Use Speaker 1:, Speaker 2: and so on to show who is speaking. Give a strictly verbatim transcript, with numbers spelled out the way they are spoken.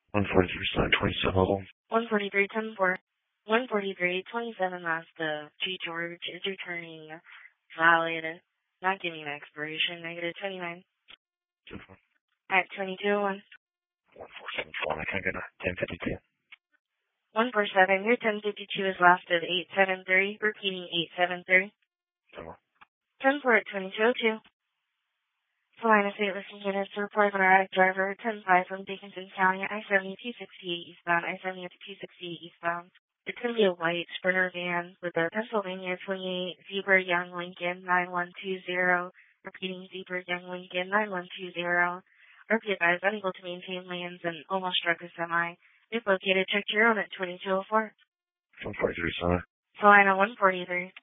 Speaker 1: one forty-three, sign twenty-seven level.
Speaker 2: one forty-three, ten four. one forty-three, twenty-seven, Mazda G George is returning valid, not giving an expiration, negative twenty-nine.
Speaker 1: ten four.
Speaker 2: At twenty-two oh one.
Speaker 1: one four seven four, I can't get a ten fifty-two.
Speaker 2: one four seven, your ten fifty-two is last at eight seven three, repeating eight seven three.
Speaker 1: ten four.
Speaker 2: ten four at twenty-two oh two. Salina State Listing Units to report of an erratic driver, ten five from Dickinson County, I seventy two sixty-eight eastbound, I seventy two sixty-eight eastbound. It's going to be a white Sprinter van with a Pennsylvania twenty-eight Zebra Young Lincoln nine one two zero, repeating Zebra Young Lincoln nine one two zero. R P advised unable to maintain lanes and almost struck a semi. If located, check your own at twenty-two oh four.
Speaker 1: one forty-three, sign.
Speaker 2: Salina one forty-three.